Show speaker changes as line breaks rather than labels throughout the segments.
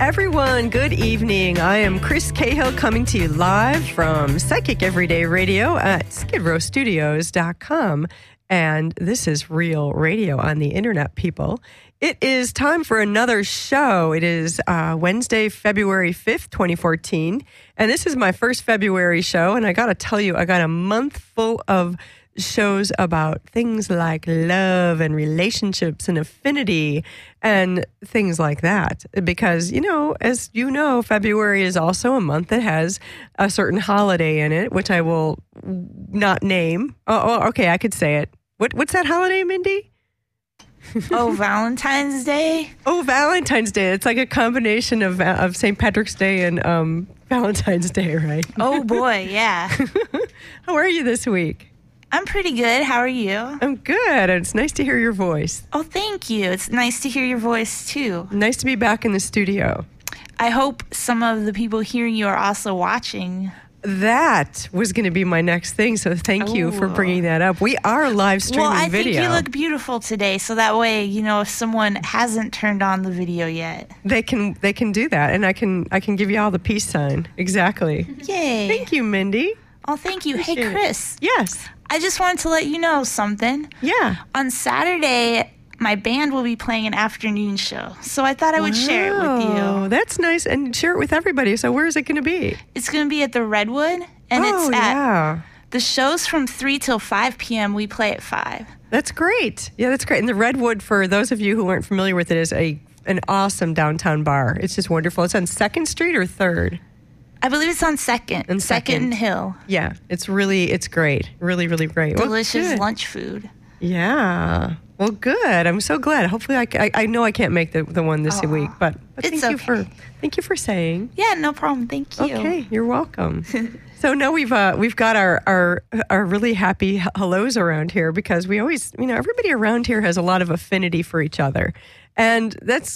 Everyone, good evening. I am Chris Cahill coming to you live from Psychic Everyday Radio at skidrowstudios.com. And this is real radio on the internet, people. It is time for another show. It is Wednesday, February 5th, 2014. And this is my first February show. And I got to tell you, I got a month full of shows about things like love and relationships and affinity and things like that. Because, you know, as you know, February is also a month that has a certain holiday in it, which I will not name. Oh, okay, I could say it. What's that holiday, Mindy?
Oh, Valentine's Day?
Oh, Valentine's Day. It's like a combination of St. Patrick's Day and Valentine's Day, right?
Oh, boy, yeah.
How are you this week?
I'm pretty good. How are you?
I'm good. It's nice to hear your voice.
Oh, thank you. It's nice to hear your voice, too.
Nice to be back in the studio.
I hope some of the people hearing you are also watching.
That was going to be my next thing, so thank you for bringing that up. We are live streaming video.
Well, I think you look beautiful today, so that way, you know, if someone hasn't turned on the video yet.
They can do that, and I can give you all the peace sign. Exactly.
Yay.
Thank you, Mindy.
Oh, thank you. Hey, Chris.
Yes.
I just wanted to let you know something.
Yeah.
On Saturday, my band will be playing an afternoon show. So I thought I would share it with you.
Oh, that's nice. And share it with everybody. So where is it going to be?
It's going to be at the Redwood. And the show's from 3 till 5 p.m. We play at 5.
That's great. Yeah, that's great. And the Redwood, for those of you who aren't familiar with it, is an awesome downtown bar. It's just wonderful. It's on 2nd Street or 3rd?
I believe it's on 2nd.
And
2nd and Hill.
Yeah, it's great. Really, really great.
Delicious lunch food.
Yeah. Well, good. I'm so glad. Hopefully, I know I can't make the one this week, but
it's
thank you for saying.
Yeah, no problem. Thank you.
Okay, you're welcome. So now we've got our really happy hellos around here because we always, you know, everybody around here has a lot of affinity for each other. And that's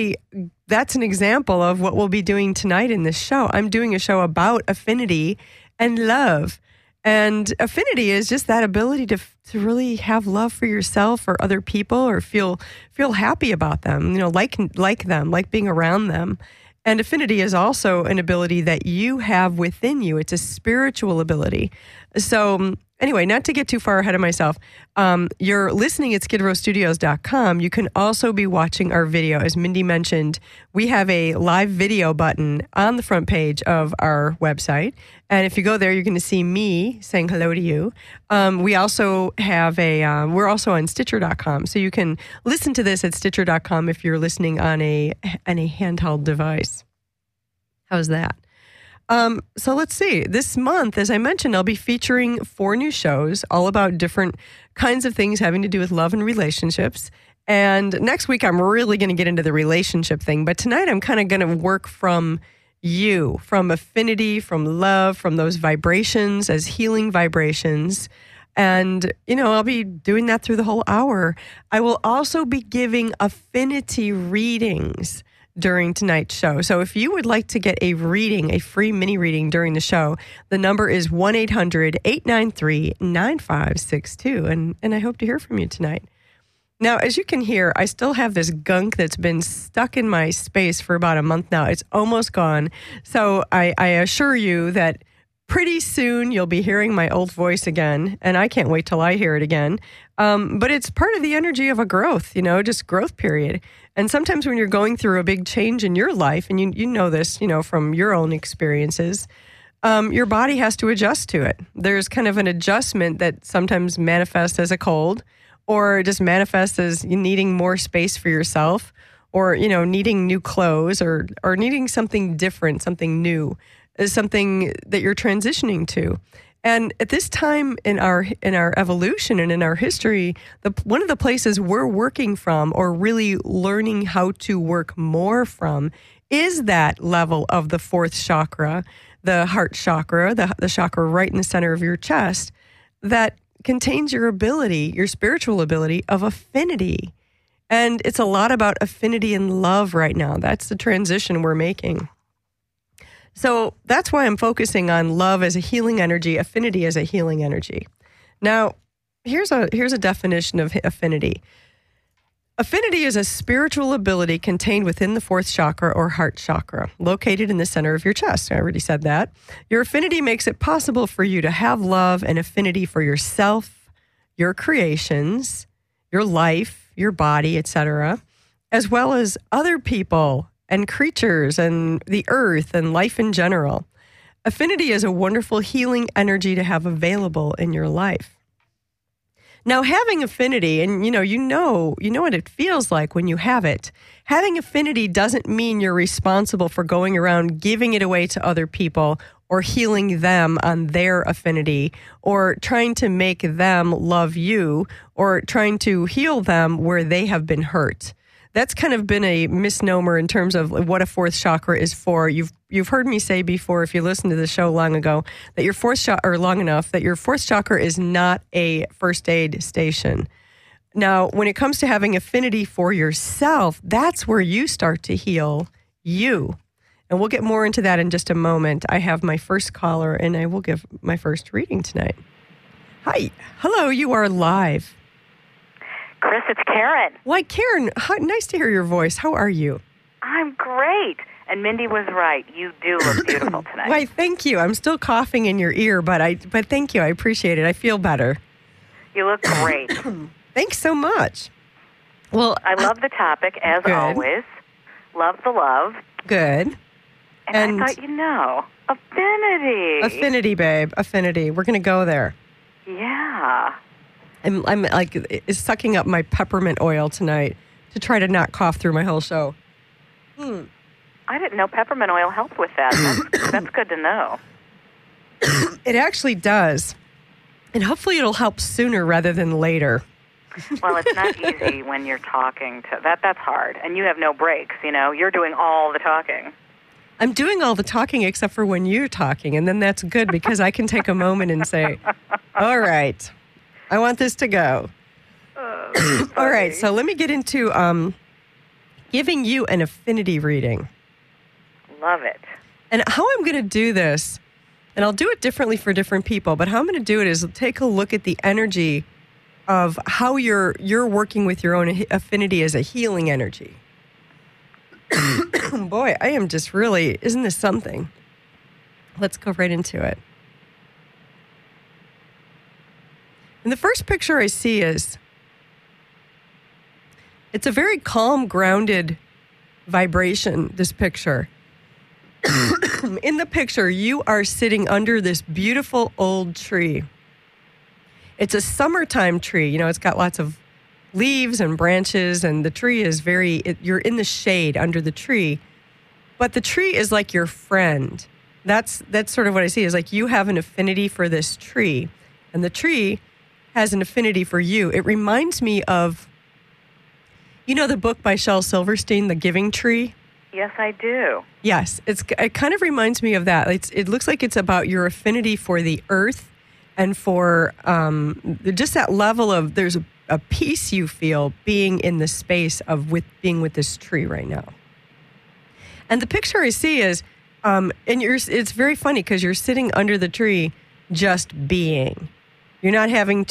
an example of what we'll be doing tonight in this show. I'm doing a show about affinity and love. And affinity is just that ability to really have love for yourself or other people or feel happy about them, you know, like them, like being around them. And affinity is also an ability that you have within you. It's a spiritual ability. So anyway, not to get too far ahead of myself, you're listening at skidrowstudios.com. You can also be watching our video. As Mindy mentioned, we have a live video button on the front page of our website. And if you go there, you're going to see me saying hello to you. We also have we're also on Stitcher.com. So you can listen to this at Stitcher.com if you're listening on a handheld device. How's that? So let's see. This month, as I mentioned, I'll be featuring 4 new shows, all about different kinds of things having to do with love and relationships. And next week, I'm really going to get into the relationship thing. But tonight, I'm kind of going to work from affinity, from love, from those vibrations as healing vibrations. And, you know, I'll be doing that through the whole hour. I will also be giving affinity readings during tonight's show. So if you would like to get a free mini reading during the show, the number is 1-800-893-9562. And I hope to hear from you tonight. Now, as you can hear, I still have this gunk that's been stuck in my space for about a month now. It's almost gone. So I assure you that pretty soon you'll be hearing my old voice again, and I can't wait till I hear it again. But it's part of the energy of a growth, you know, just growth period. And sometimes when you're going through a big change in your life, and you know this, you know, from your own experiences, your body has to adjust to it. There's kind of an adjustment that sometimes manifests as a cold, or just manifests as you needing more space for yourself, or, you know, needing new clothes, or needing something different, something new, something that you're transitioning to. And at this time in our evolution and in our history, one of the places we're working from, or really learning how to work more from, is that level of the 4th chakra, the heart chakra, the chakra right in the center of your chest, that contains your ability, your spiritual ability of affinity. And it's a lot about affinity and love right now. That's the transition we're making. So that's why I'm focusing on love as a healing energy, affinity as a healing energy. Now, here's a definition of affinity. Affinity is a spiritual ability contained within the fourth chakra or heart chakra, located in the center of your chest. I already said that. Your affinity makes it possible for you to have love and affinity for yourself, your creations, your life, your body, etc., as well as other people and creatures and the earth and life in general. Affinity is a wonderful healing energy to have available in your life. Now, having affinity, and you know what it feels like when you have it. Having affinity doesn't mean you're responsible for going around giving it away to other people or healing them on their affinity or trying to make them love you or trying to heal them where they have been hurt. That's kind of been a misnomer in terms of what a fourth chakra is for. You've heard me say before, if you listened to the show long ago, that your fourth chakra, or long enough, that your fourth chakra is not a first aid station. Now, when it comes to having affinity for yourself, that's where you start to heal you. And we'll get more into that in just a moment. I have my first caller, and I will give my first reading tonight. Hi. Hello, you are live.
Chris, it's Karen.
Why, Karen, nice to hear your voice. How are you?
I'm great. And Mindy was right. You do look beautiful tonight.
Why, thank you. I'm still coughing in your ear, but thank you. I appreciate it. I feel better.
You look great.
Thanks so much. Well,
I love the topic, as
good.
always. Love the love.
Good.
And I thought, affinity.
Affinity, babe. Affinity. We're going to go there.
Yeah.
I'm like sucking up my peppermint oil tonight to try to not cough through my whole show.
I didn't know peppermint oil helped with that. That's good to know.
It actually does. And hopefully it'll help sooner rather than later.
Well, it's not easy when you're talking to that's hard. And you have no breaks, You're doing all the talking.
I'm doing all the talking except for when you're talking, and then that's good because I can take a moment and say, all right, I want this to go. All right, so let me get into giving you an affinity reading.
Love it.
And how I'm going to do this, and I'll do it differently for different people, but how I'm going to do it is take a look at the energy of how you're working with your own affinity as a healing energy. Boy, I am just really, isn't this something? Let's go right into it. And the first picture I see is, it's a very calm, grounded vibration, this picture. In the picture, you are sitting under this beautiful old tree. It's a summertime tree. It's got lots of leaves and branches, and the tree is you're in the shade under the tree. But the tree is like your friend. That's sort of what I see, is like you have an affinity for this tree, and the tree has an affinity for you. It reminds me of, the book by Shel Silverstein, The Giving Tree?
Yes, I do.
Yes, it kind of reminds me of that. It looks like it's about your affinity for the earth and for just that level of, there's a peace you feel being in the space of being with this tree right now. And the picture I see is, it's very funny because you're sitting under the tree just being. You're not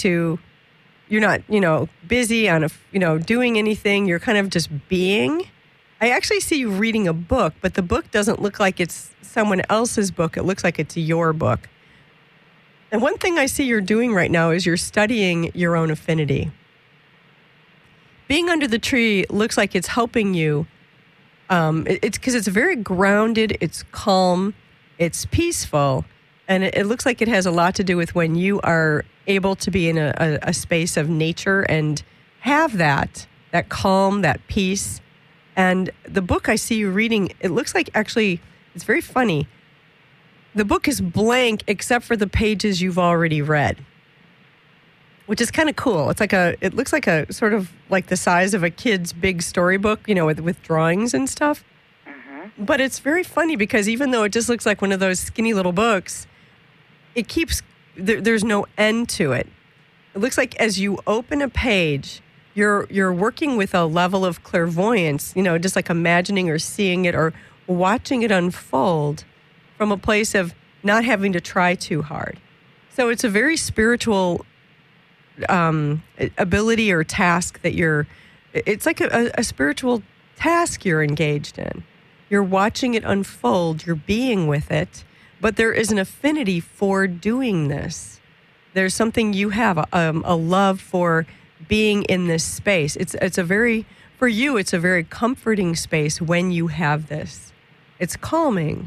busy on doing anything. You're kind of just being. I actually see you reading a book, but the book doesn't look like it's someone else's book. It looks like it's your book. And one thing I see you're doing right now is you're studying your own affinity. Being under the tree looks like it's helping you. It's because it's very grounded, it's calm, it's peaceful, and it looks like it has a lot to do with when you are able to be in a space of nature and have that calm, that peace. And the book I see you reading, it looks like, actually, it's very funny. The book is blank except for the pages you've already read, which is kind of cool. It looks like a sort of like the size of a kid's big storybook, with drawings and stuff. Mm-hmm. But it's very funny because even though it just looks like one of those skinny little books, it keeps, there's no end to it. It looks like as you open a page, you're working with a level of clairvoyance, just like imagining or seeing it or watching it unfold from a place of not having to try too hard. So it's a very spiritual ability or task that you're It's like a spiritual task you're engaged in. You're watching it unfold. You're being with it. But there is an affinity for doing this. There's something you have, a love for being in this space. For you, it's a very comforting space when you have this. It's calming.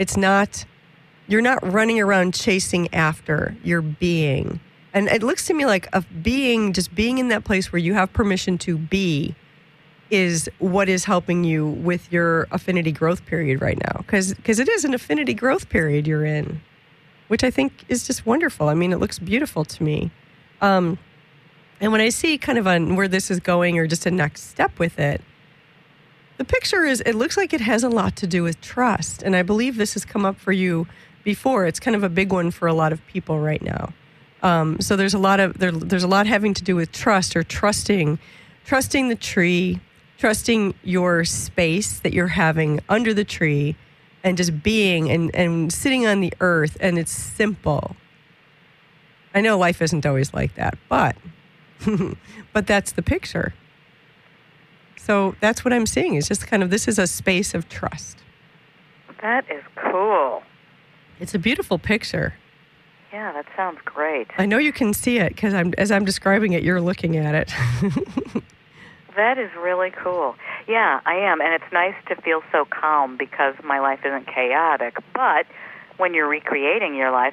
You're not running around chasing after, you're being. And it looks to me like just being in that place where you have permission to be is what is helping you with your affinity growth period right now. Because it is an affinity growth period you're in, which I think is just wonderful. I mean, it looks beautiful to me. And when I see kind of where this is going or just a next step with it, the picture it looks like it has a lot to do with trust. And I believe this has come up for you before. It's kind of a big one for a lot of people right now. So there's a lot having to do with trust or trusting the tree, trusting your space that you're having under the tree, and just being and sitting on the earth. And it's simple. I know life isn't always like that, but that's the picture. So that's what I'm seeing. It's just kind of, this is a space of trust.
That is cool.
It's a beautiful picture.
Yeah, that sounds great.
I know you can see it because as I'm describing it, you're looking at it.
That is really cool. Yeah, I am. And it's nice to feel so calm because my life isn't chaotic. But when you're recreating your life,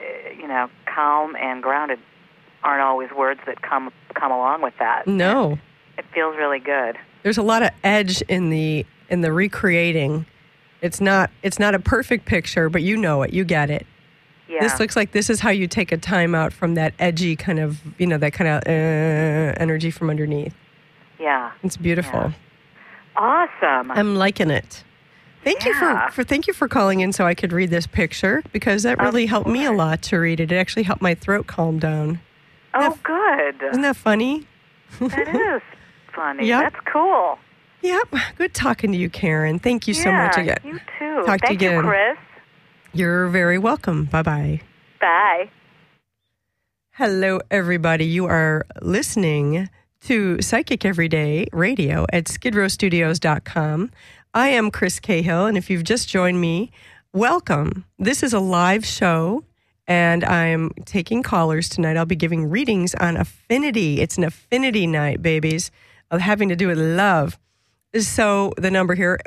calm and grounded aren't always words that come along with that.
No.
It feels really good.
There's a lot of edge in the recreating. It's not a perfect picture, but you know it. You get it.
Yeah.
This looks like this is how you take a time out from that edgy kind of, that kind of energy from underneath.
Yeah.
It's beautiful.
Yeah. Awesome.
I'm liking it. Thank you for calling in so I could read this picture, because that really helped me a lot to read it. It actually helped my throat calm down.
Good.
Isn't that funny?
That is funny.
Yep.
That's cool.
Yep. Good talking to you, Karen. Thank you so much again.
You too.
Talk to you again.
Thank you, Chris.
You're very welcome. Bye-bye.
Bye.
Hello, everybody. You are listening to Psychic Everyday Radio at skidrowstudios.com. I am Chris Cahill, and if you've just joined me, welcome. This is a live show, and I'm taking callers tonight. I'll be giving readings on affinity. It's an affinity night, babies, of having to do with love. So the number here,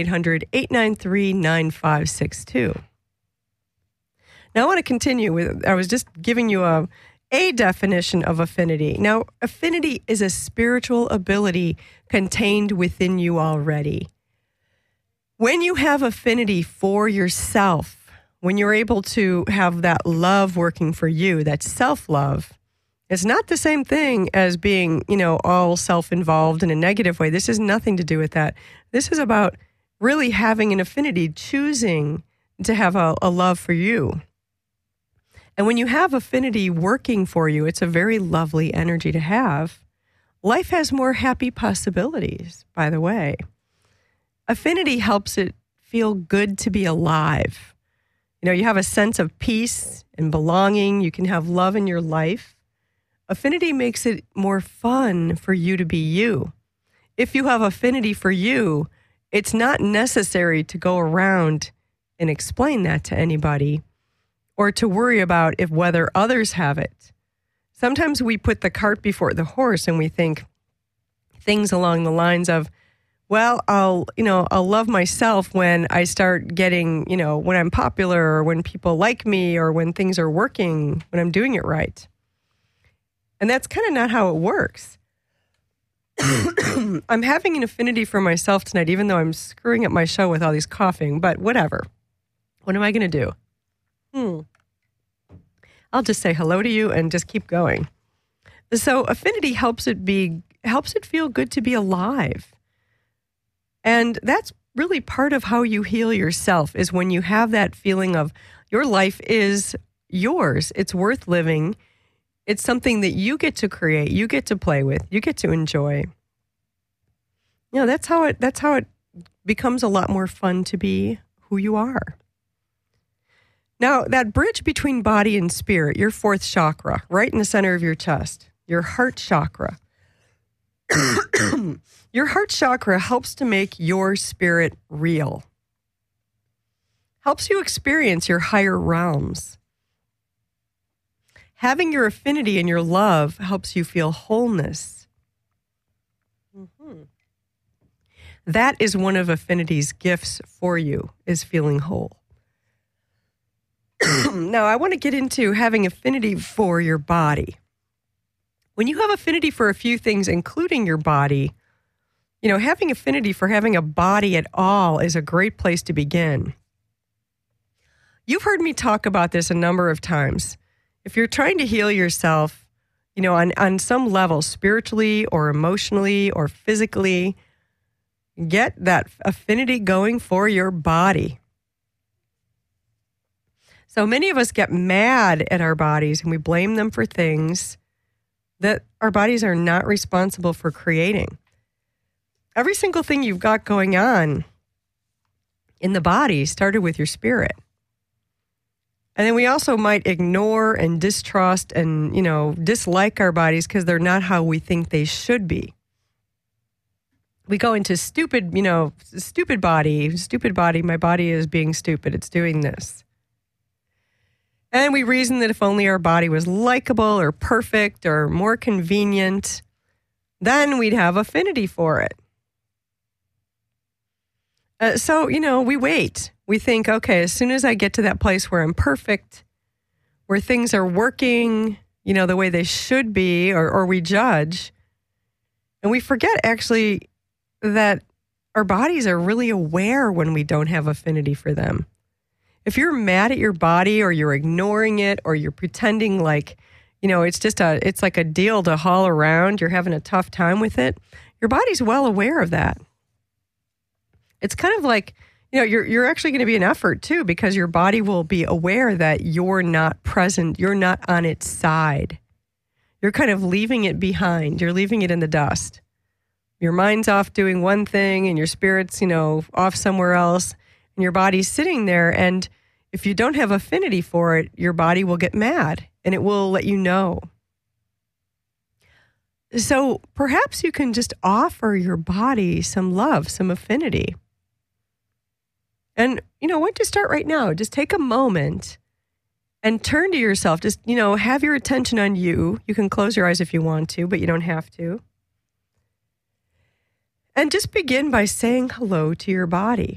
1-800-893-9562. Now, I want to continue with, I was just giving you a definition of affinity. Now, affinity is a spiritual ability contained within you already. When you have affinity for yourself, when you're able to have that love working for you, that self-love, it's not the same thing as being, all self-involved in a negative way. This has nothing to do with that. This is about really having an affinity, choosing to have a love for you. And when you have affinity working for you, it's a very lovely energy to have. Life has more happy possibilities, by the way. Affinity helps it feel good to be alive. You have a sense of peace and belonging. You can have love in your life. Affinity makes it more fun for you to be you. If you have affinity for you, it's not necessary to go around and explain that to anybody, or to worry about whether others have it. Sometimes we put the cart before the horse and we think things along the lines of, well, I'll love myself when I start getting, when I'm popular, or when people like me, or when things are working, when I'm doing it right. And that's kind of not how it works. I'm having an affinity for myself tonight, even though I'm screwing up my show with all these coughing, but whatever. What am I going to do? I'll just say hello to you and just keep going. So affinity helps it feel good to be alive. And that's really part of how you heal yourself, is when you have that feeling of your life is yours. It's worth living. It's something that you get to create, you get to play with, you get to enjoy. That's how it becomes a lot more fun to be who you are. Now, that bridge between body and spirit, your fourth chakra, right in the center of your chest, your heart chakra. Your heart chakra helps to make your spirit real. Helps you experience your higher realms. Having your affinity and your love helps you feel wholeness. That is one of affinity's gifts for you, is feeling whole. Now, I want to get into having affinity for your body. When you have affinity for a few things, including your body, having affinity for having a body at all is a great place to begin. You've heard me talk about this a number of times. If you're trying to heal yourself, on some level, spiritually or emotionally or physically, get that affinity going for your body. So many of us get mad at our bodies and we blame them for things that our bodies are not responsible for creating. Every single thing you've got going on in the body started with your spirit. And then we also might ignore and distrust and, dislike our bodies because they're not how we think they should be. We go into stupid body, my body is being stupid, it's doing this. And we reason that if only our body was likable or perfect or more convenient, then we'd have affinity for it. So we wait. We think, okay, as soon as I get to that place where I'm perfect, where things are working, the way they should be, or we judge, and we forget actually that our bodies are really aware when we don't have affinity for them. If you're mad at your body or you're ignoring it or you're pretending like, it's like a deal to haul around, you're having a tough time with it, your body's well aware of that. It's kind of like, you're actually going to be an effort too, because your body will be aware that you're not present, you're not on its side. You're kind of leaving it behind. You're leaving it in the dust. Your mind's off doing one thing and your spirit's, off somewhere else. And your body's sitting there, and if you don't have affinity for it, your body will get mad, and it will let you know. So perhaps you can just offer your body some love, some affinity. And, why don't you start right now? Just take a moment and turn to yourself. Just, have your attention on you. You can close your eyes if you want to, but you don't have to. And just begin by saying hello to your body.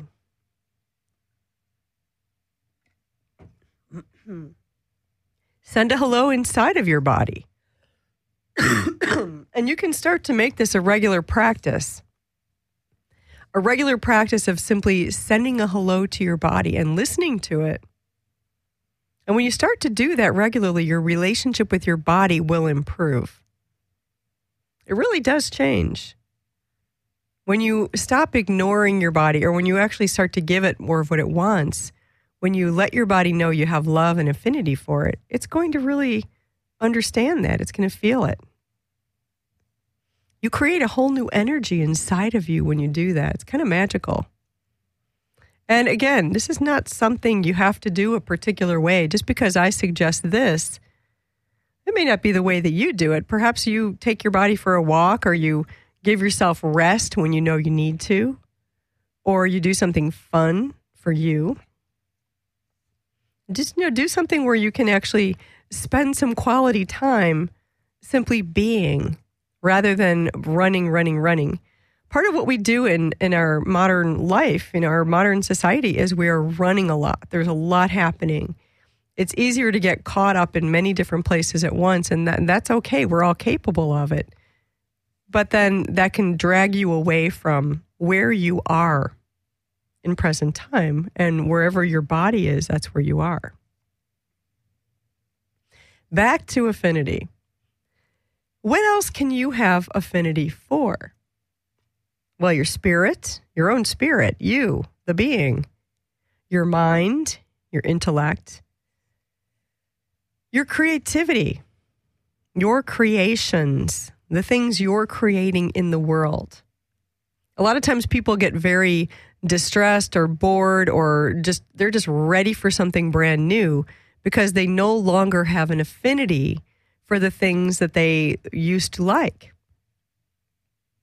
Send a hello inside of your body. And you can start to make this a regular practice. A regular practice of simply sending a hello to your body and listening to it. And when you start to do that regularly, your relationship with your body will improve. It really does change. When you stop ignoring your body, or when you actually start to give it more of what it wants, when you let your body know you have love and affinity for it, it's going to really understand that. It's going to feel it. You create a whole new energy inside of you when you do that. It's kind of magical. And again, this is not something you have to do a particular way. Just because I suggest this, it may not be the way that you do it. Perhaps you take your body for a walk, or you give yourself rest when you know you need to, or you do something fun for you. Just, do something where you can actually spend some quality time simply being rather than running. Part of what we do in our modern life, in our modern society, is we are running a lot. There's a lot happening. It's easier to get caught up in many different places at once, and that's okay. We're all capable of it. But then that can drag you away from where you are in present time, and wherever your body is, that's where you are. Back to affinity. What else can you have affinity for? Well, your spirit, your own spirit, you, the being, your mind, your intellect, your creativity, your creations, the things you're creating in the world. A lot of times people get very distressed or bored, or they're just ready for something brand new because they no longer have an affinity for the things that they used to like.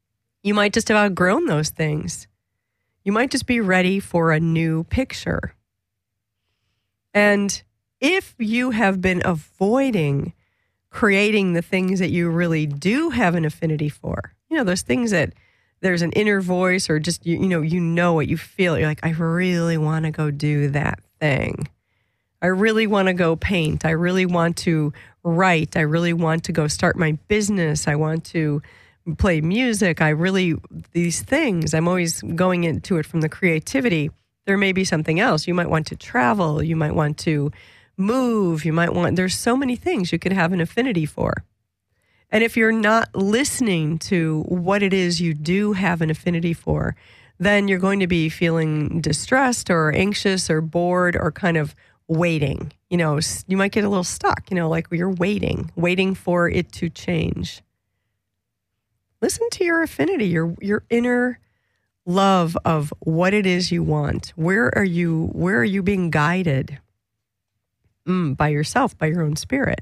You might just have outgrown those things. You might just be ready for a new picture. And if you have been avoiding creating the things that you really do have an affinity for, those things that there's an inner voice or just, you know what you feel. You're like, I really want to go do that thing. I really want to go paint. I really want to write. I really want to go start my business. I want to play music. These things, I'm always going into it from the creativity. There may be something else. You might want to travel. You might want to move. There's so many things you could have an affinity for. And if you're not listening to what it is you do have an affinity for, then you're going to be feeling distressed or anxious or bored or kind of waiting. You might get a little stuck, like you're waiting for it to change. Listen to your affinity, your inner love of what it is you want. Where are you being guided? By yourself, by your own spirit.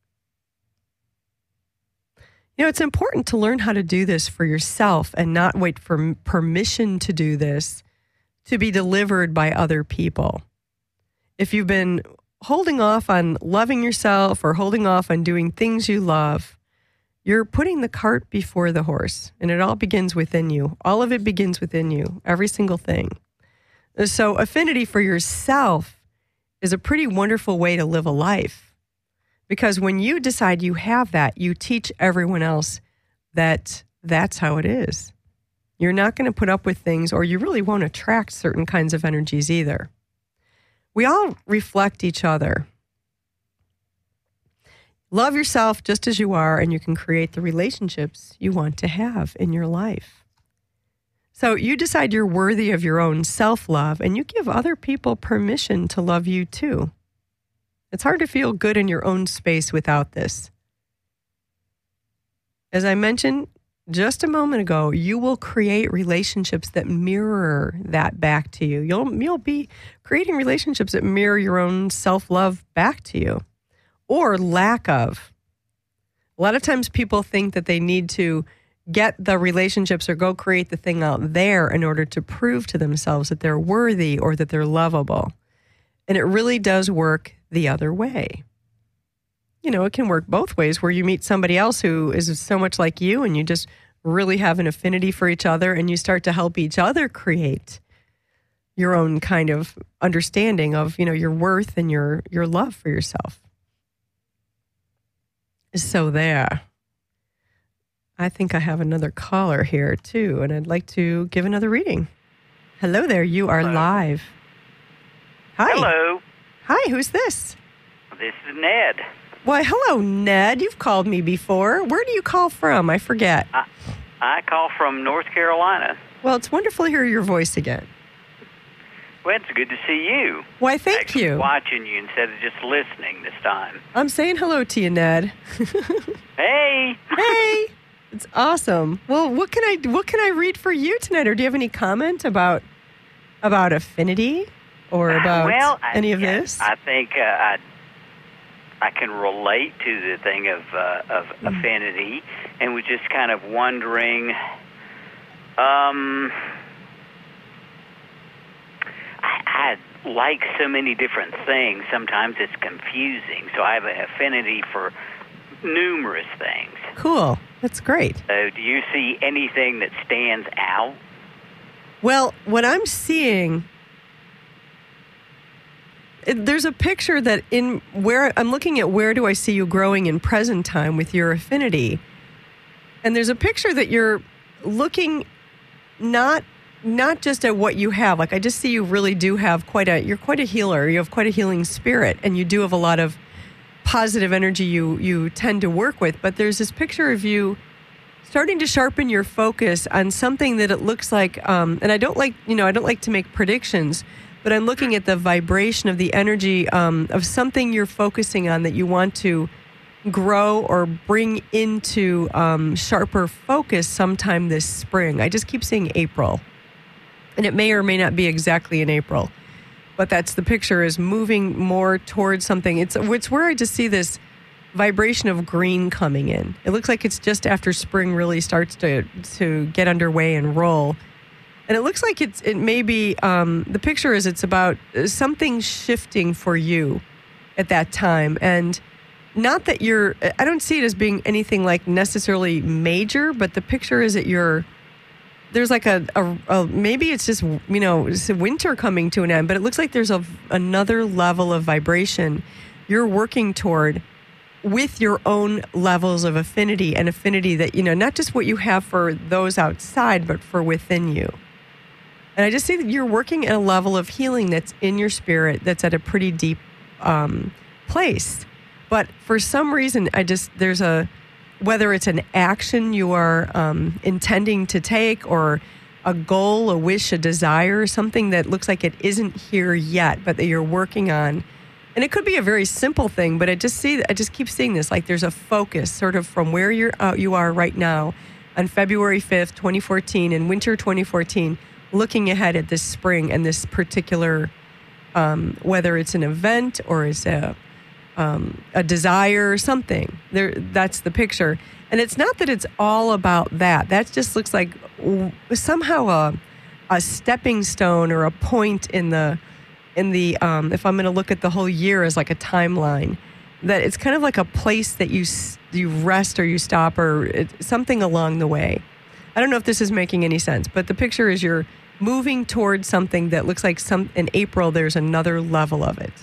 It's important to learn how to do this for yourself and not wait for permission to do this to be delivered by other people. If you've been holding off on loving yourself or holding off on doing things you love, you're putting the cart before the horse, and it all begins within you. All of it begins within you, every single thing. So affinity for yourself is a pretty wonderful way to live a life. Because when you decide you have that, you teach everyone else that that's how it is. You're not going to put up with things, or you really won't attract certain kinds of energies either. We all reflect each other. Love yourself just as you are, and you can create the relationships you want to have in your life. So you decide you're worthy of your own self-love, and you give other people permission to love you too. It's hard to feel good in your own space without this. As I mentioned just a moment ago, you will create relationships that mirror that back to you. You'll be creating relationships that mirror your own self-love back to you, or lack of. A lot of times people think that they need to get the relationships or go create the thing out there in order to prove to themselves that they're worthy or that they're lovable. And it really does work the other way. It can work both ways, where you meet somebody else who is so much like you and you just really have an affinity for each other, and you start to help each other create your own kind of understanding of, your worth and your love for yourself. So there. I think I have another caller here too, and I'd like to give another reading. Hello there, you are live. Hi.
Hello.
Hi, who's this?
This is Ned.
Why, hello, Ned. You've called me before. Where do you call from? I forget.
I call from North Carolina.
Well, it's wonderful to hear your voice again.
Well, it's good to see you.
Why, thank you.
Watching you instead of just listening this time.
I'm saying hello to you, Ned.
Hey.
Hey. It's awesome. Well, what can I read for you tonight? Or do you have any comment about affinity or about any of this?
I think I can relate to the thing of affinity, and was just kind of wondering. I like so many different things. Sometimes it's confusing, so I have an affinity for numerous things.
Cool. That's great.
So do you see anything that stands out?
Well, what I'm seeing, there's a picture that I'm looking at where do I see you growing in present time with your affinity. And there's a picture that you're looking not just at what you have. Like, I just see you really do have you're quite a healer. You have quite a healing spirit, and you do have a lot of positive energy you tend to work with. But there's this picture of you starting to sharpen your focus on something that it looks like, and I don't like to make predictions, but I'm looking at the vibration of the energy of something you're focusing on that you want to grow or bring into sharper focus sometime this spring. I just keep saying April, and it may or may not be exactly in April, but that's the picture, is moving more towards something. It's where I just see this vibration of green coming in. It looks like it's just after spring really starts to get underway and roll. And it looks like it may be, the picture is it's about something shifting for you at that time. And not that I don't see it as being anything like necessarily major, but the picture is that there's like maybe it's just, it's winter coming to an end, but it looks like there's another level of vibration you're working toward with your own levels of affinity that, not just what you have for those outside, but for within you. And I just see that you're working at a level of healing that's in your spirit that's at a pretty deep place. But for some reason, whether it's an action you are intending to take or a goal, a wish, a desire, something that looks like it isn't here yet, but that you're working on. And it could be a very simple thing, but I just keep seeing this, like there's a focus sort of from where you are right now on February 5th, 2014, in winter 2014, looking ahead at this spring and this particular, whether it's an event or it's a desire or something. That's the picture. And it's not that it's all about that. That just looks like somehow a stepping stone or a point in the if I'm going to look at the whole year as like a timeline, that it's kind of like a place that you rest or you stop or something along the way. I don't know if this is making any sense, but the picture is you're moving towards something that looks like in April there's another level of it.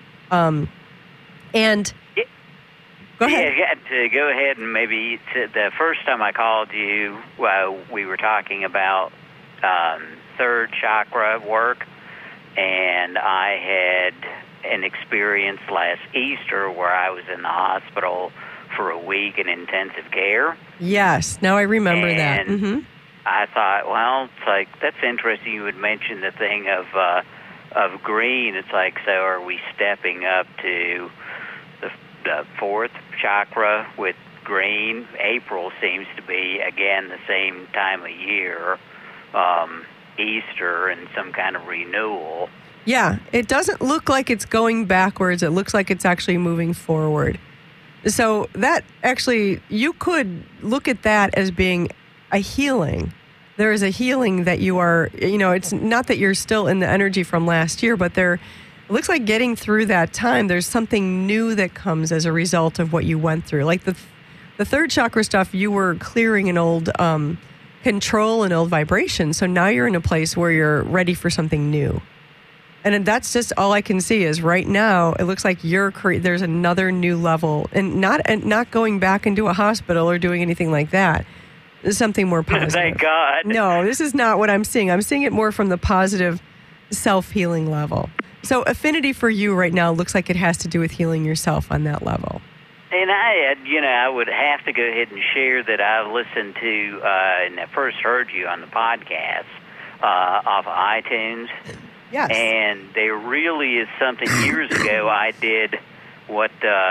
And go ahead.
Yeah, to go ahead and maybe the first time I called you, we were talking about third chakra work, and I had an experience last Easter where I was in the hospital for a week in intensive care.
Yes, now I remember that. Mm-hmm.
I thought, well, it's like, that's interesting you would mention the thing of green. It's like, so are we stepping up to the fourth chakra with green? April seems to be, again, the same time of year, Easter and some kind of renewal.
Yeah, it doesn't look like it's going backwards. It looks like it's actually moving forward. So that actually, you could look at that as being a healing. There is a healing that you are, it's not that you're still in the energy from last year, but it looks like getting through that time, there's something new that comes as a result of what you went through. Like the third chakra stuff, you were clearing an old control and old vibration. So now you're in a place where you're ready for something new. And that's just all I can see is right now, it looks like there's another new level, and not going back into a hospital or doing anything like that. There's something more positive.
Thank God.
No, this is not what I'm seeing. I'm seeing it more from the positive self-healing level. So affinity for you right now looks like it has to do with healing yourself on that level.
And I would have to go ahead and share that I listened to, and I first heard you on the podcast off of iTunes.
Yes.
And there really is something. Years ago, I did what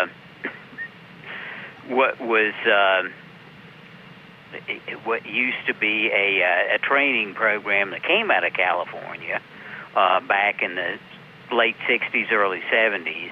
used to be a training program that came out of California back in the late 60s, early 70s.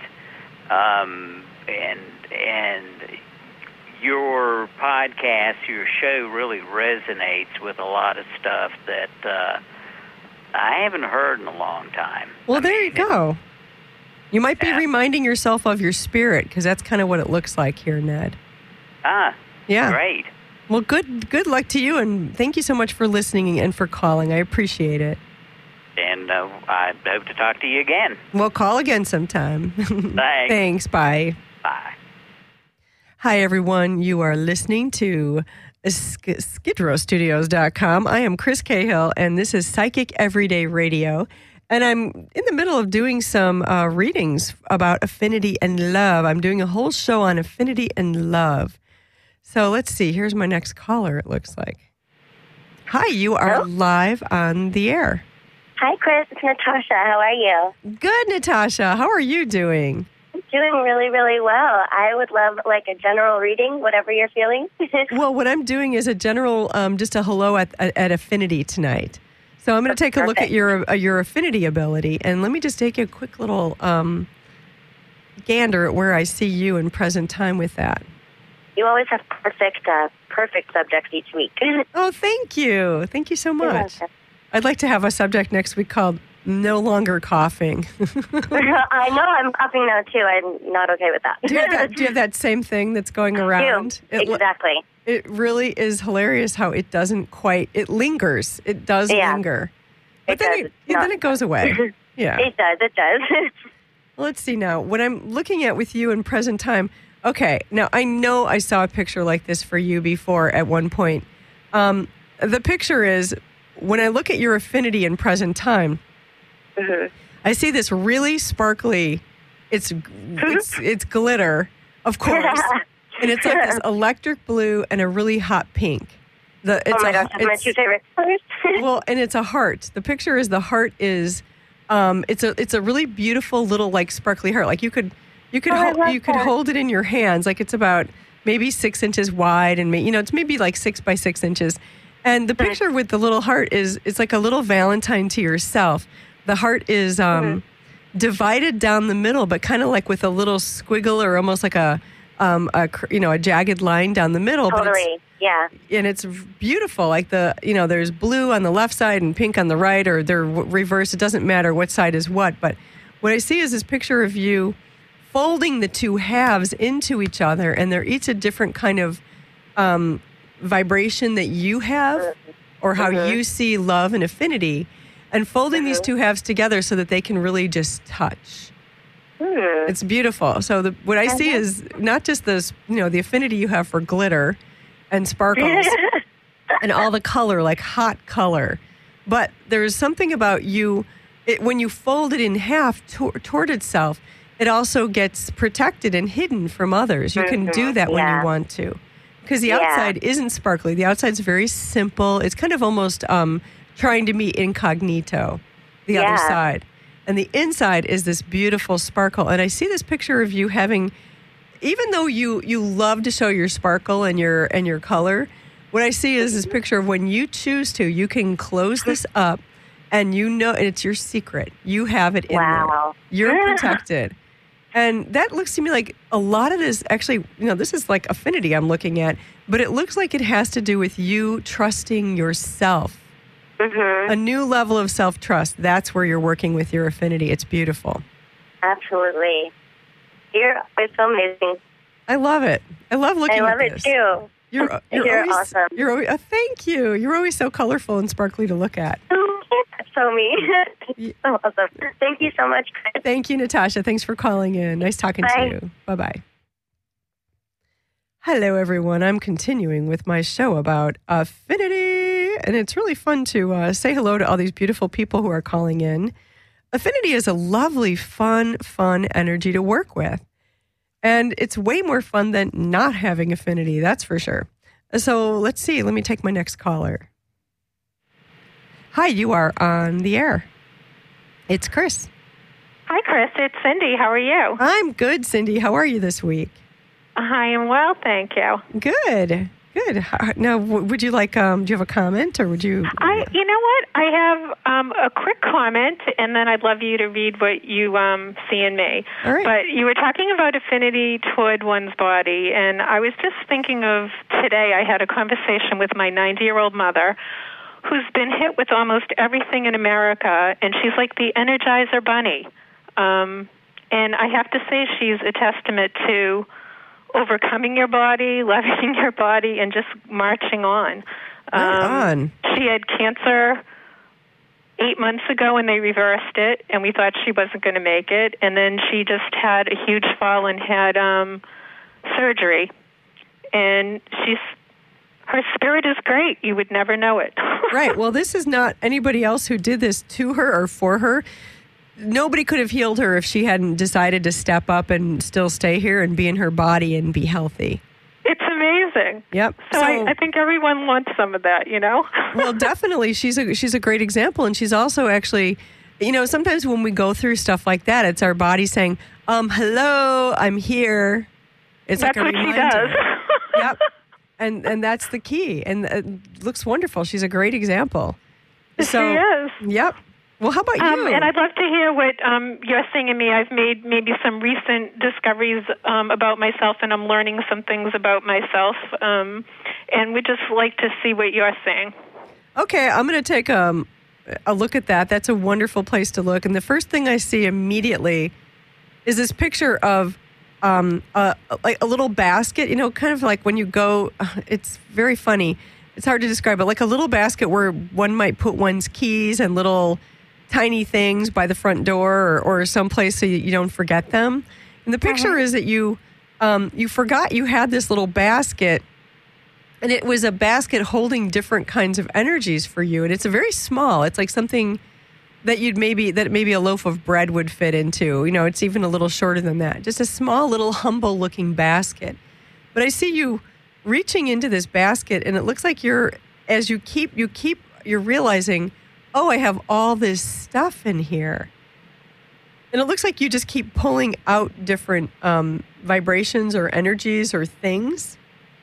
And your podcast, your show really resonates with a lot of stuff that I haven't heard in a long time.
Well, there you go. You might be reminding yourself of your spirit, because that's kind of what it looks like here, Ned.
Yeah. Great.
Well, good luck to you, and thank you so much for listening and for calling. I appreciate it.
And I hope to talk to you again.
We'll call again sometime.
Thanks.
Thanks. Bye.
Bye.
Hi, everyone. You are listening to SkidrowStudios.com. I am Chris Cahill, and this is Psychic Everyday Radio. And I'm in the middle of doing some readings about affinity and love. I'm doing a whole show on affinity and love. So let's see. Here's my next caller, it looks like. Hi, you are live on the air.
Hi, Chris. It's Natasha. How are you?
Good, Natasha. How are you doing?
I'm doing really, really well. I would love like a general reading, whatever you're feeling.
Well, what I'm doing is a general, just a hello at affinity tonight. So I'm going to take a look at your affinity ability, and let me just take a quick little gander at where I see you in present time with that.
You always have perfect subjects each week.
Oh, thank you. Thank you so much. I'd like to have a subject next week called No Longer Coughing.
I know I'm coughing now, too. I'm not okay with that.
Do you have that same thing that's going around?
Exactly.
It really is hilarious how it doesn't quite, it lingers. It does linger. But then it goes away. Yeah.
It does.
Well, let's see now. What I'm looking at with you in present time, okay, now I know I saw a picture like this for you before at one point. The picture is, when I look at your affinity in present time, I see this really sparkly, it's glitter, of course, and it's like this electric blue and a really hot pink.
Oh my gosh, that's my two favorite colors.
Well, and it's a heart. The picture is the heart is, it's a really beautiful little like sparkly heart. Like you could hold it in your hands. Like it's about maybe 6 inches wide, and it's maybe like 6 by 6 inches. And the picture with the little heart it's like a little Valentine to yourself. The heart is divided down the middle, but kind of like with a little squiggle or almost like a jagged line down the middle.
Totally, yeah.
And it's beautiful. Like there's blue on the left side and pink on the right, or they're reversed. It doesn't matter what side is what. But what I see is this picture of you folding the two halves into each other, and they're each a different kind of vibration that you have, or how you see love and affinity, and folding these two halves together so that they can really just touch. It's beautiful. So what I see is not just this, the affinity you have for glitter and sparkles and all the color, like hot color, but there's something about you, when you fold it in half toward itself, it also gets protected and hidden from others. You can do that when you want to. Because the outside isn't sparkly. The outside's very simple. It's kind of almost trying to meet incognito, the other side. And the inside is this beautiful sparkle. And I see this picture of you having, even though you love to show your sparkle and your color, what I see is this picture of when you choose to, you can close this up, and it's your secret. You have it in there. You're protected. And that looks to me like a lot of this, actually, this is like affinity I'm looking at, but it looks like it has to do with you trusting yourself. A new level of self-trust. That's where you're working with your affinity. It's beautiful.
Absolutely. It's so amazing.
I love it. I love looking at this.
I love it, too. You're awesome.
Thank you. You're always so colorful and sparkly to look at.
So me. So awesome. Thank you so much, Chris.
Thank you, Natasha. Thanks for calling in. Nice talking to you. Bye-bye. Hello, everyone. I'm continuing with my show about affinity, and it's really fun to say hello to all these beautiful people who are calling in. Affinity is a lovely, fun energy to work with, and it's way more fun than not having affinity, that's for sure. So let's see. Let me take my next caller. Hi, you are on the air. It's Chris.
Hi, Chris. It's Cindy. How are you?
I'm good, Cindy. How are you this week?
I am well, thank you.
Good. Now, would you like, do you have a comment, or would you?
You know what? I have a quick comment, and then I'd love you to read what you see in me.
All right.
But you were talking about affinity toward one's body, and I was just thinking of today. I had a conversation with my 90-year-old mother, who's been hit with almost everything in America, and she's like the Energizer Bunny. And I have to say she's a testament to overcoming your body, loving your body, and just marching on. She had cancer 8 months ago, and they reversed it, and we thought she wasn't going to make it. And then she just had a huge fall and had surgery. And her spirit is great. You would never know it.
Right. Well, this is not anybody else who did this to her or for her. Nobody could have healed her if she hadn't decided to step up and still stay here and be in her body and be healthy.
It's amazing.
Yep.
So I think everyone wants some of that,
Well, definitely. She's a great example. And she's also actually, sometimes when we go through stuff like that, it's our body saying, hello, I'm here. It's
that's
like a reminder.
What she does.
Yep. And that's the key. And it looks wonderful. She's a great example.
She is.
Yep. Well, how about you?
And I'd love to hear what you're saying in me. I've made maybe some recent discoveries about myself, and I'm learning some things about myself. And we'd just like to see what you're saying.
Okay, I'm going to take a look at that. That's a wonderful place to look. And the first thing I see immediately is this picture of like a little basket, kind of like when you go, it's very funny. It's hard to describe, but like a little basket where one might put one's keys and little tiny things by the front door or someplace so you don't forget them. And the picture is that you forgot you had this little basket, and it was a basket holding different kinds of energies for you. And it's a very small, it's like something that maybe a loaf of bread would fit into. It's even a little shorter than that. Just a small little humble looking basket. But I see you reaching into this basket, and it looks like you're realizing, oh, I have all this stuff in here. And it looks like you just keep pulling out different vibrations or energies or things.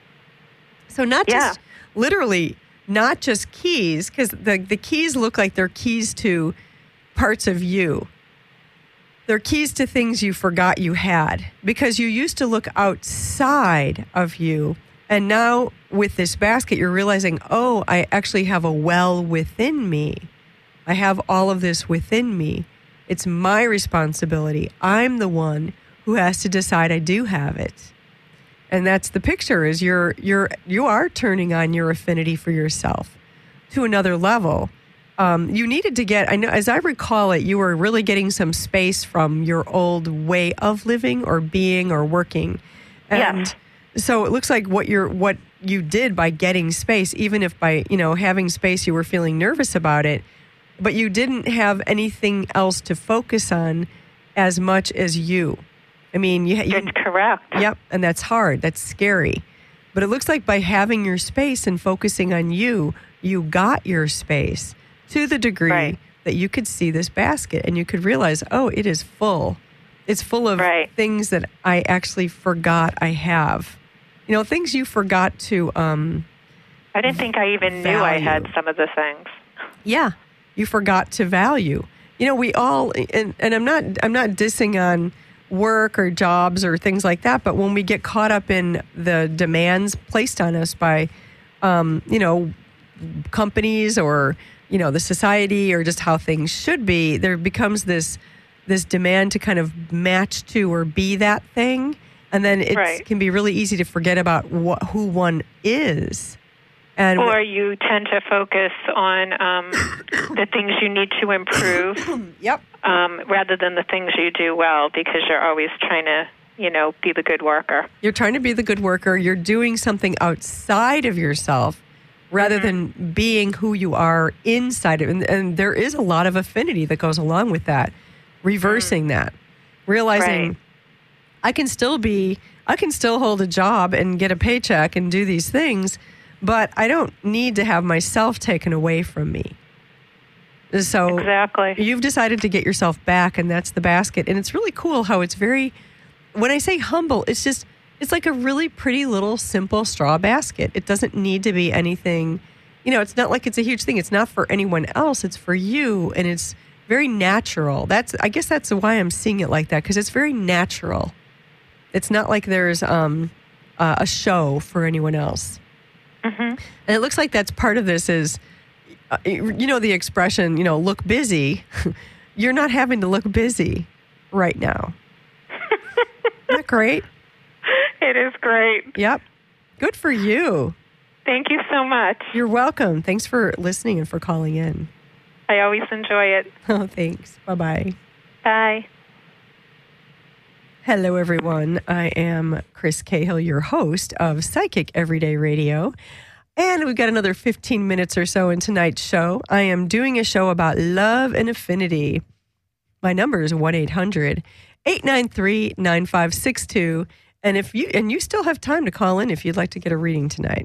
So not just literally, not just keys, because the keys look like they're keys to parts of you. They're keys to things you forgot you had because you used to look outside of you. And now with this basket, you're realizing, oh, I actually have a well within me. I have all of this within me. It's my responsibility. I'm the one who has to decide I do have it. And that's the picture, is you are turning on your affinity for yourself to another level. You needed to get, I know, as I recall it, you were really getting some space from your old way of living or being or working. And so it looks like what you did by getting space, even if by, having space you were feeling nervous about it, but you didn't have anything else to focus on as much as you. I mean,
That's correct.
Yep, and that's hard. That's scary. But it looks like by having your space and focusing on you, you got your space to the degree that you could see this basket and you could realize, oh, it is full. It's full of things that I actually forgot I have. Things you forgot to
I didn't think I even knew I had some of the things.
Yeah, you forgot to value. We all, and I'm not dissing on work or jobs or things like that, but when we get caught up in the demands placed on us by, companies or, the society or just how things should be, there becomes this demand to kind of match to or be that thing. And then it can be really easy to forget about who one is. Or
you tend to focus on the things you need to improve rather than the things you do well, because you're always trying to, be the good worker.
You're trying to be the good worker. You're doing something outside of yourself rather than being who you are inside of it. And there is a lot of affinity that goes along with that, reversing that, realizing I can still hold a job and get a paycheck and do these things, but I don't need to have myself taken away from me. So you've decided to get yourself back, and that's the basket. And it's really cool how it's when I say humble, it's like a really pretty little simple straw basket. It doesn't need to be anything, it's not like it's a huge thing. It's not for anyone else. It's for you, and it's very natural. I guess that's why I'm seeing it like that, because it's very natural. It's not like there's a show for anyone else. And it looks like that's part of this is, the expression, look busy. You're not having to look busy right now. Isn't that great?
It is great.
Yep. Good for you.
Thank you so much.
You're welcome. Thanks for listening and for calling in.
I always enjoy it.
Oh, thanks. Bye-bye.
Bye.
Hello, everyone. I am Chris Cahill, your host of Psychic Everyday Radio. And we've got another 15 minutes or so in tonight's show. I am doing a show about love and affinity. My number is 1-800-893-9562. And you still have time to call in if you'd like to get a reading tonight.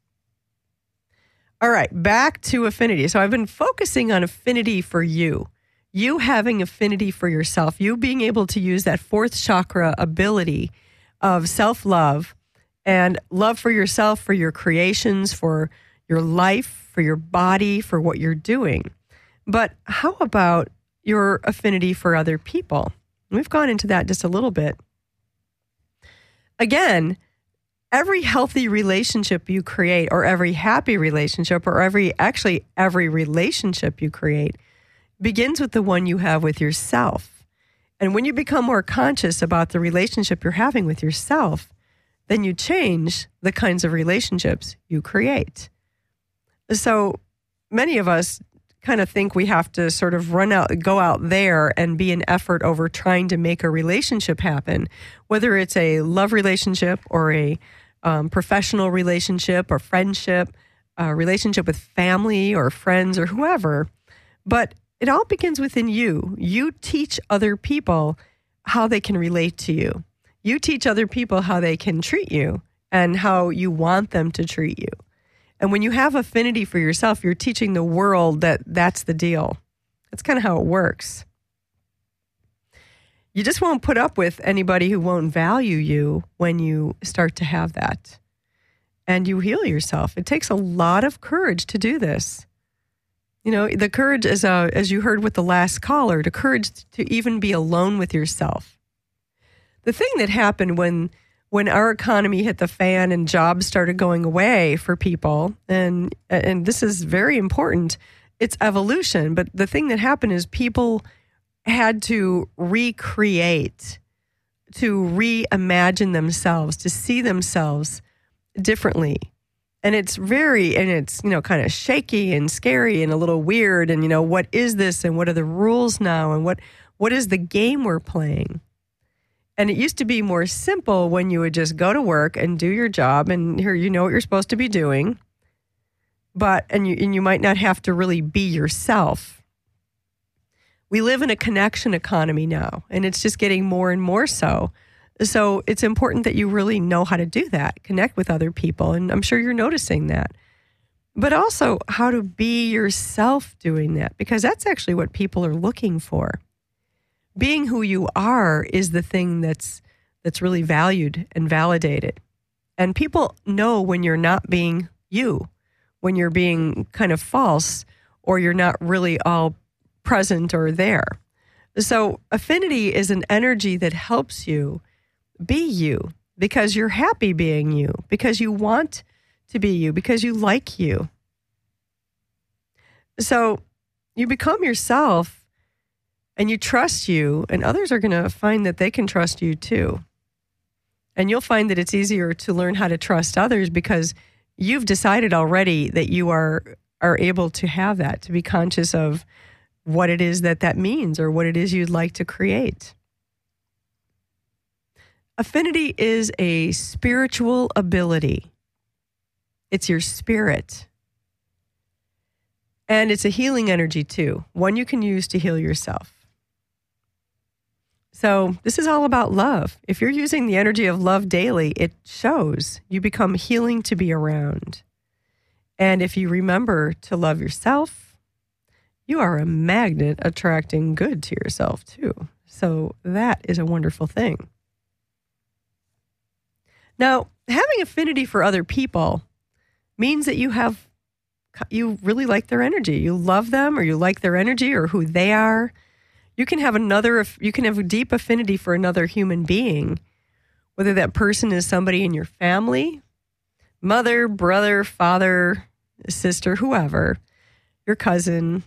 All right, back to affinity. So I've been focusing on affinity for you. You having affinity for yourself, you being able to use that fourth chakra ability of self-love and love for yourself, for your creations, for your life, for your body, for what you're doing. But how about your affinity for other people? We've gone into that just a little bit. Again, every healthy relationship you create, or every happy relationship, or every relationship you create begins with the one you have with yourself. And when you become more conscious about the relationship you're having with yourself, then you change the kinds of relationships you create. So many of us kind of think we have to sort of go out there and be an effort over trying to make a relationship happen, whether it's a love relationship or a professional relationship or friendship, a relationship with family or friends or whoever. But it all begins within you. You teach other people how they can relate to you. You teach other people how they can treat you and how you want them to treat you. And when you have affinity for yourself, you're teaching the world that that's the deal. That's kind of how it works. You just won't put up with anybody who won't value you when you start to have that. And you heal yourself. It takes a lot of courage to do this. You know, the courage, as you heard with the last caller, the courage to even be alone with yourself. The thing that happened when our economy hit the fan and jobs started going away for people, and this is very important, it's evolution. But the thing that happened is people had to recreate, to reimagine themselves, to see themselves differently. And it's kind of shaky and scary and a little weird. And, what is this? And what are the rules now? And what is the game we're playing? And it used to be more simple when you would just go to work and do your job, and here you know what you're supposed to be doing. And you might not have to really be yourself. We live in a connection economy now, and it's just getting more and more so. So it's important that you really know how to do that, connect with other people, and I'm sure you're noticing that. But also how to be yourself doing that, because that's actually what people are looking for. Being who you are is the thing that's really valued and validated. And people know when you're not being you, when you're being kind of false, or you're not really all present or there. So affinity is an energy that helps you be you, because you're happy being you, because you want to be you, because you like you. So you become yourself, and you trust you, and others are going to find that they can trust you too. And you'll find that it's easier to learn how to trust others because you've decided already that you are able to have that, to be conscious of what it is that means or what it is you'd like to create. Affinity is a spiritual ability. It's your spirit. And it's a healing energy too, one you can use to heal yourself. So this is all about love. If you're using the energy of love daily, it shows. You become healing to be around. And if you remember to love yourself, you are a magnet attracting good to yourself too. So that is a wonderful thing. Now, having affinity for other people means that you really like their energy. You love them, or you like their energy or who they are. You can have a deep affinity for another human being, whether that person is somebody in your family, mother, brother, father, sister, whoever, your cousin,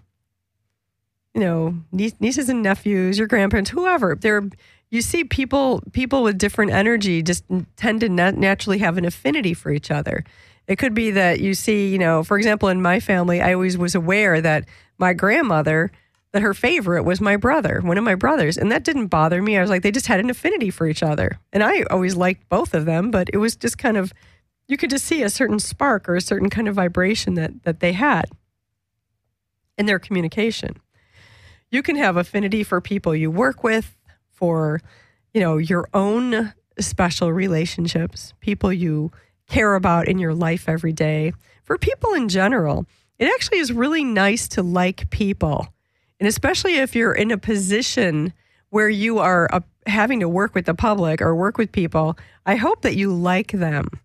nieces and nephews, your grandparents, whoever. You see people with different energy just tend to naturally have an affinity for each other. It could be that you see, for example, in my family, I always was aware that my grandmother, that her favorite was my brother, one of my brothers. And that didn't bother me. I was like, they just had an affinity for each other. And I always liked both of them, but it was just kind of, you could just see a certain spark or a certain kind of vibration that they had in their communication. You can have affinity for people you work with, for, your own special relationships, people you care about in your life every day. For people in general, it actually is really nice to like people. And especially if you're in a position where you are having to work with the public or work with people, I hope that you like them.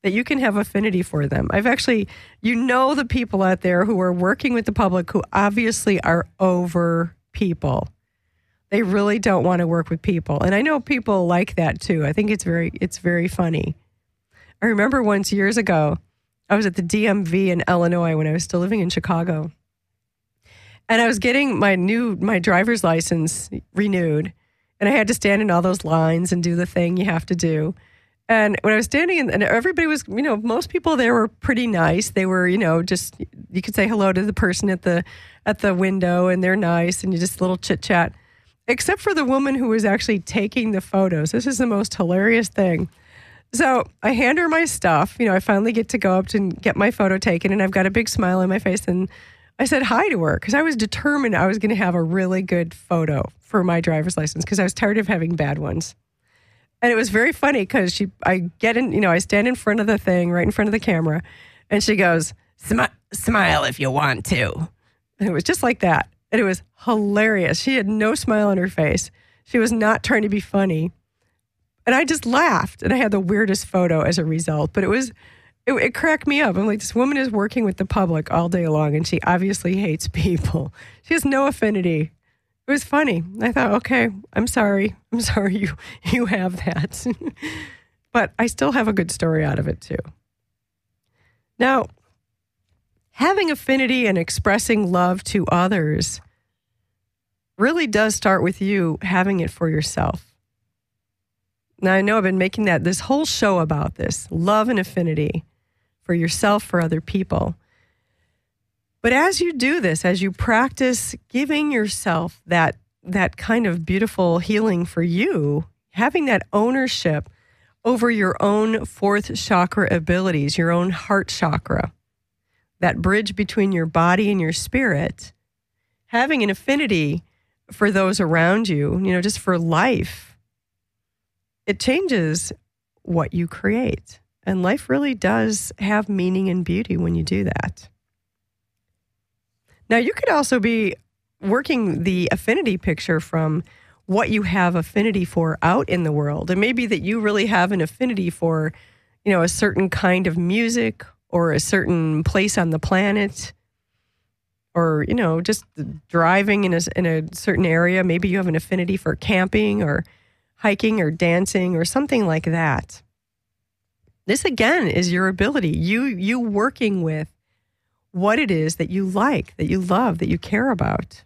that you can have affinity for them. I've actually, the people out there who are working with the public who obviously are over people. They really don't want to work with people. And I know people like that too. I think it's very funny. I remember once years ago, I was at the DMV in Illinois when I was still living in Chicago. And I was getting my driver's license renewed. And I had to stand in all those lines and do the thing you have to do. And when I was standing and everybody was, most people there were pretty nice. They were, just, you could say hello to the person at the window and they're nice and you just a little chit chat. Except for the woman who was actually taking the photos. This is the most hilarious thing. So I hand her my stuff. I finally get to go up and get my photo taken, and I've got a big smile on my face. And I said hi to her because I was determined I was going to have a really good photo for my driver's license because I was tired of having bad ones. And it was very funny because I stand in front of the thing, right in front of the camera, and she goes, smile if you want to. And it was just like that. And it was hilarious. She had no smile on her face. She was not trying to be funny. And I just laughed. And I had the weirdest photo as a result. But it cracked me up. I'm like, this woman is working with the public all day long, and she obviously hates people. She has no affinity. It was funny. I thought, okay, I'm sorry. You have that. But I still have a good story out of it, too. Now, having affinity and expressing love to others really does start with you having it for yourself. Now, I know I've been making this whole show about this, love and affinity for yourself, for other people. But as you do this, as you practice giving yourself that kind of beautiful healing for you, having that ownership over your own fourth chakra abilities, your own heart chakra, that bridge between your body and your spirit, having an affinity for those around you, just for life, it changes what you create. And life really does have meaning and beauty when you do that. Now, you could also be working the affinity picture from what you have affinity for out in the world. It may be that you really have an affinity for, a certain kind of music or a certain place on the planet, or, just driving in a certain area. Maybe you have an affinity for camping or hiking or dancing or something like that. This, again, is your ability. You working with what it is that you like, that you love, that you care about.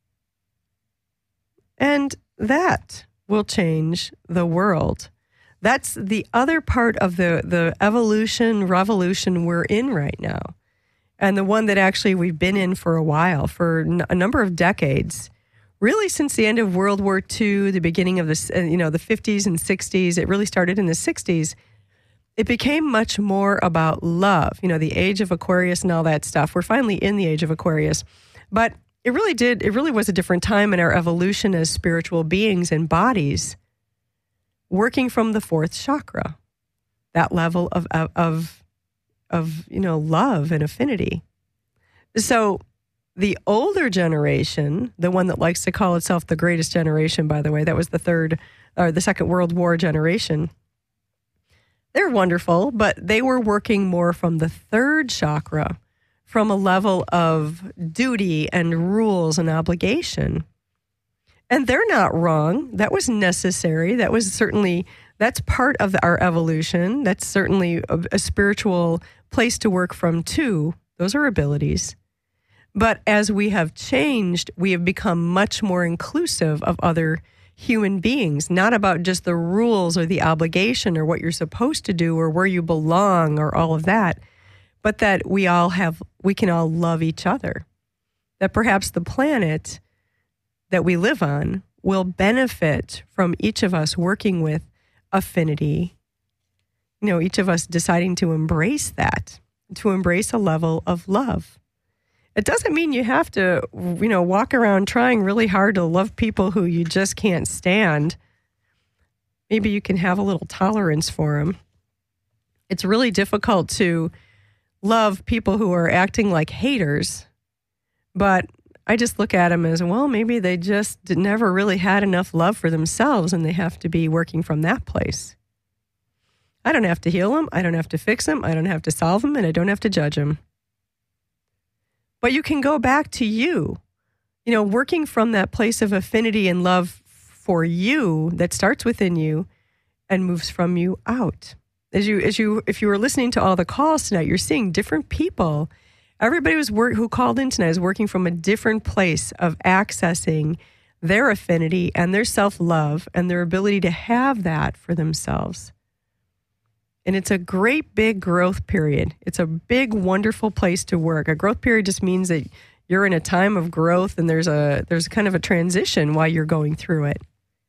And that will change the world. That's the other part of the evolution, revolution we're in right now. And the one that actually we've been in for a while, for a number of decades. Really since the end of World War II, the beginning of the 50s and 60s, it really started in the 60s. It became much more about love, the age of Aquarius and all that stuff. We're finally in the age of Aquarius. But it really was a different time in our evolution as spiritual beings and bodies, working from the fourth chakra, that level of love and affinity. So the older generation, the one that likes to call itself the greatest generation, by the way, that was the Second World War generation. They're wonderful, but they were working more from the third chakra, from a level of duty and rules and obligation. And they're not wrong. That was necessary. That's part of our evolution. That's certainly a spiritual place to work from too. Those are abilities. But as we have changed, we have become much more inclusive of other human beings, not about just the rules or the obligation or what you're supposed to do or where you belong or all of that, but that we can all love each other. That perhaps the planet that we live on will benefit from each of us working with affinity, each of us deciding to embrace that, to embrace a level of love. It doesn't mean you have to, walk around trying really hard to love people who you just can't stand. Maybe you can have a little tolerance for them. It's really difficult to love people who are acting like haters, but I just look at them as, well, maybe they just never really had enough love for themselves and they have to be working from that place. I don't have to heal them. I don't have to fix them. I don't have to solve them, and I don't have to judge them. But you can go back to you, working from that place of affinity and love for you that starts within you and moves from you out. If you were listening to all the calls tonight, you're seeing different people. Everybody who called in tonight is working from a different place of accessing their affinity and their self-love and their ability to have that for themselves. And it's a great big growth period. It's a big, wonderful place to work. A growth period just means that you're in a time of growth and there's kind of a transition while you're going through it.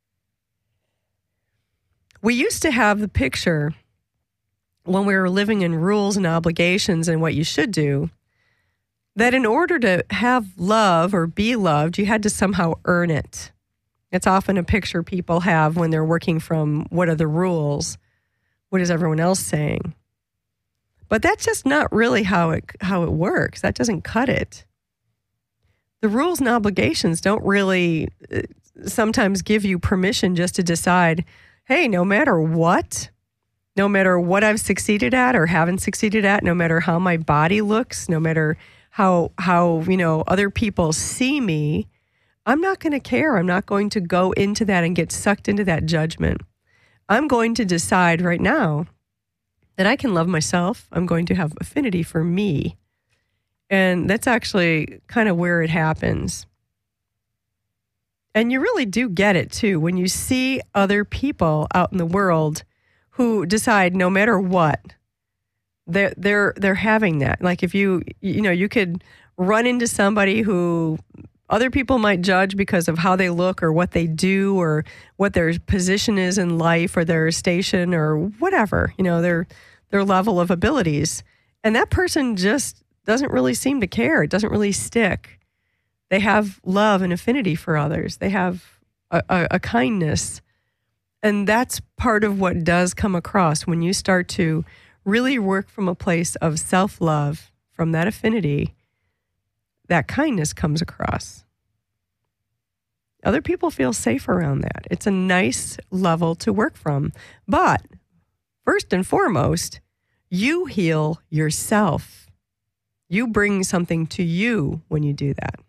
We used to have the picture when we were living in rules and obligations and what you should do, that in order to have love or be loved, you had to somehow earn it. It's often a picture people have when they're working from what are the rules, what is everyone else saying. But that's just not really how it works. That doesn't cut it. The rules and obligations don't really sometimes give you permission just to decide, hey, no matter what I've succeeded at or haven't succeeded at, no matter how my body looks, no matter how other people see me, I'm not going to care. I'm not going to go into that and get sucked into that judgment. I'm going to decide right now that I can love myself. I'm going to have affinity for me. And that's actually kind of where it happens. And you really do get it too when you see other people out in the world who decide no matter what, they're having that. Like if you could run into somebody who other people might judge because of how they look or what they do or what their position is in life or their station or whatever, their level of abilities. And that person just doesn't really seem to care. It doesn't really stick. They have love and affinity for others. They have a kindness. And that's part of what does come across when you start to really work from a place of self-love, from that affinity, that kindness comes across. Other people feel safe around that. It's a nice level to work from. But first and foremost, you heal yourself. You bring something to you when you do that.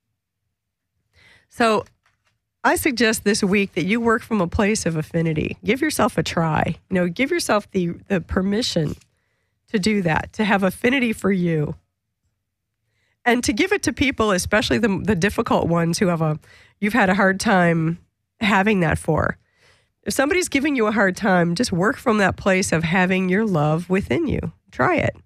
So I suggest this week that you work from a place of affinity. Give yourself a try. Give yourself the permission to do that, to have affinity for you. And to give it to people, especially the difficult ones who you've had a hard time having that for. If somebody's giving you a hard time, just work from that place of having your love within you. Try it.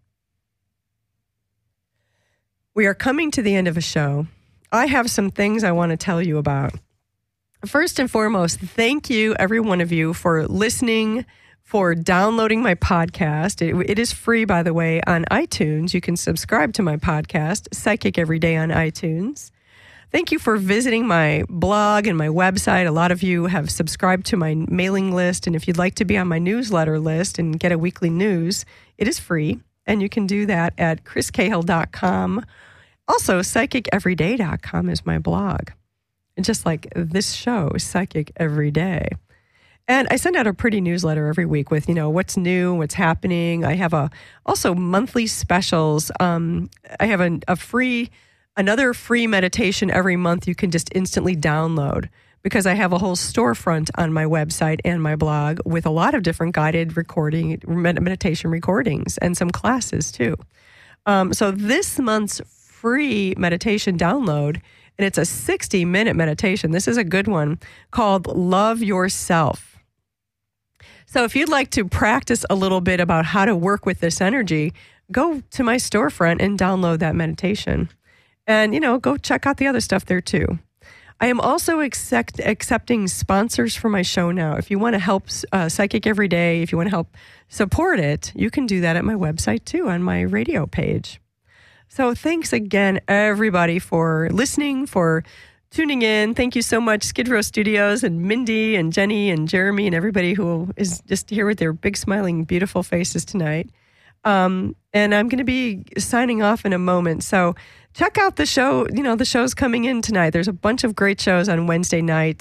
We are coming to the end of a show. I have some things I want to tell you about. First and foremost, thank you, every one of you, for listening, for downloading my podcast. It is free, by the way, on iTunes. You can subscribe to my podcast, Psychic Every Day, on iTunes. Thank you for visiting my blog and my website. A lot of you have subscribed to my mailing list, and if you'd like to be on my newsletter list and get a weekly news, it is free, and you can do that at chriscahill.com. Also, psychiceveryday.com is my blog. And just like this show, Psychic Every Day. And I send out a pretty newsletter every week with, what's new, what's happening. I have also monthly specials. I have another free meditation every month you can just instantly download because I have a whole storefront on my website and my blog with a lot of different guided meditation recordings and some classes too. So this month's free meditation download, and it's a 60-minute meditation. This is a good one called Love Yourself. So if you'd like to practice a little bit about how to work with this energy, go to my storefront and download that meditation. And, go check out the other stuff there too. I am also accepting sponsors for my show now. If you want to help Psychic Every Day, if you want to help support it, you can do that at my website too, on my radio page. So thanks again, everybody, for listening, for tuning in. Thank you so much, Skid Row Studios and Mindy and Jenny and Jeremy and everybody who is just here with their big, smiling, beautiful faces tonight. And I'm going to be signing off in a moment. So check out the show. The show's coming in tonight. There's a bunch of great shows on Wednesday nights.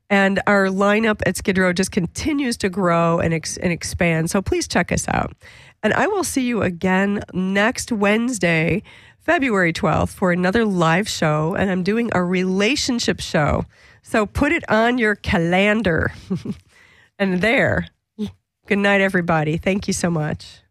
And our lineup at Skid Row just continues to grow and expand. So please check us out. And I will see you again next Wednesday, February 12th, for another live show. And I'm doing a relationship show. So put it on your calendar. And there. Good night, everybody. Thank you so much.